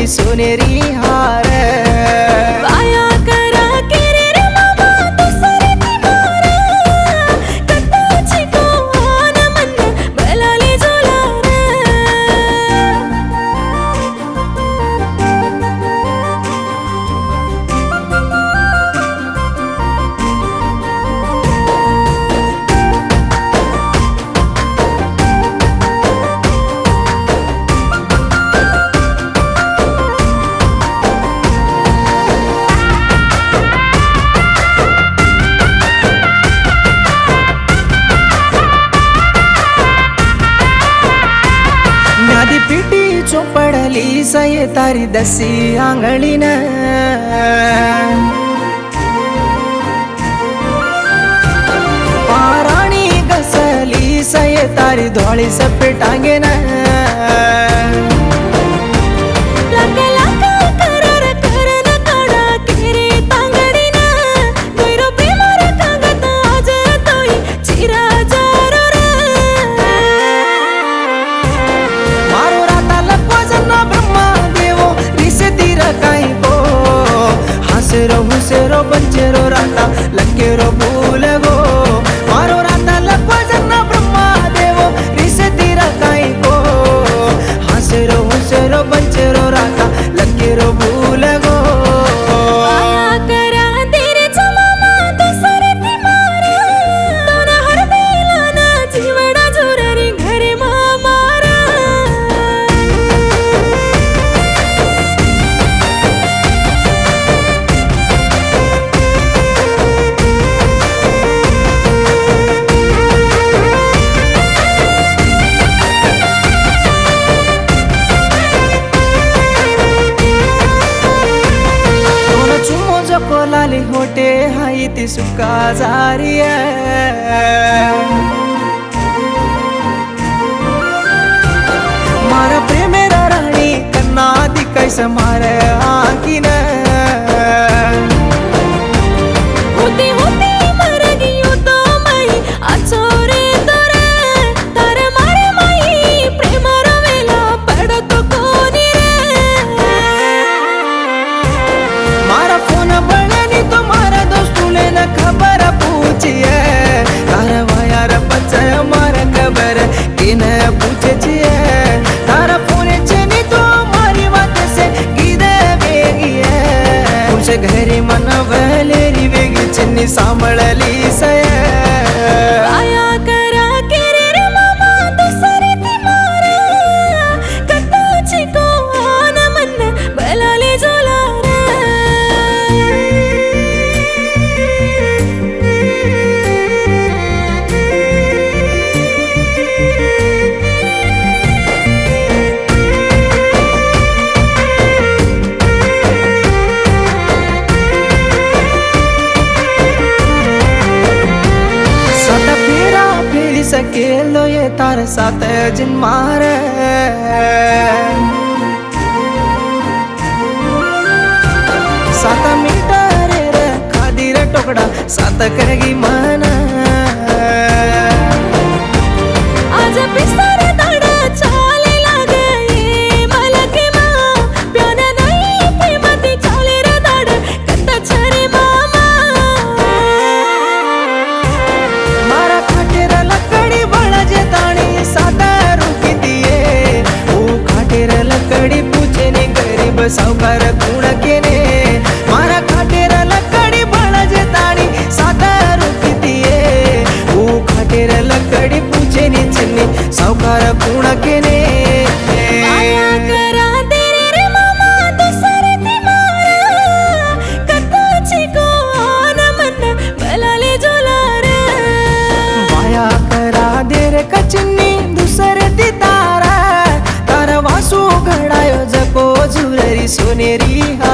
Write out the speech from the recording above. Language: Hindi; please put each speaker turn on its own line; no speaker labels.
झुररी सोनेरी हार
वाया करा केरे रे मामा दुसरे ती मारा कत्ताची को आन मन बलाले जोलार
न्यादी पीटी चोपड़ली सये तारी दसी आंगळीन पाराणी घसली सये तारी धोळी सप्पे टांगेन हुसेरो बंचेरो राता लक्केरो भूलगो मारो राता लक्वा जन्ना ब्रह्मा देवो रिसे तीरा काई को हसेरो हुसेरो बंचेरो राता लक्केरो भूलगो
वाया करा तेरे चमामा दुसरे ती मारा दोना हर बेलाना जीवडा झुररी घरे मामारा
कोलाली होटे हाई ती सुका जारी मारा प्रेमेरा राणी कन्ना दी कैसे मारे आंकीन
होती होती मर गई तो मई आचोरे तोरे तारे मारे मई प्रेम रवेला पडत कोनी रे
मारा फोन बळनी तो मारा दोस्तुले न खबर पूछिए तारा वायार पचय मारा खबर किन पूछिए तारा फोन चनी तो मारी बात से गिदे बेगिए कुछ घरी मन वलेरी वेगी चन्नी सांभळली सय
वाया करा केरे रे मामा दुसरे ती मारा कत्ताची को आन मन बलाले जोलार सकेलो ये तार साथ जिन मारे सात मीटर रे खादी रे टोकड़ा सात करेगी मन आज पिसारे दाड़ा चाले लागे ये मलके माँ प्यार नहीं प्रेमती चाले रे दाड़ा कत्ता छरे मामा
मारा खाटेरा लकड़ी बड़ा जेतानी सादा रुकी दिए ओ खाटेरा लकड़ी पूछे ने गरीब साहूकार गुण के ने मारा खाटेरा लकड़ी बड़ा जेतानी सादा रुकी दिए ओ खाटेरा लकड़ी पूछे ने चन्नी साहूकार गुण के ने
वाया करा तेरे रे मामा दुसरे ती मारा कत्ताची को आन मन बलाले जोलार
वाया करा दे रे कचनी दुसरे ती तारा तारा वासू घडायो जको झुररी सोनेरी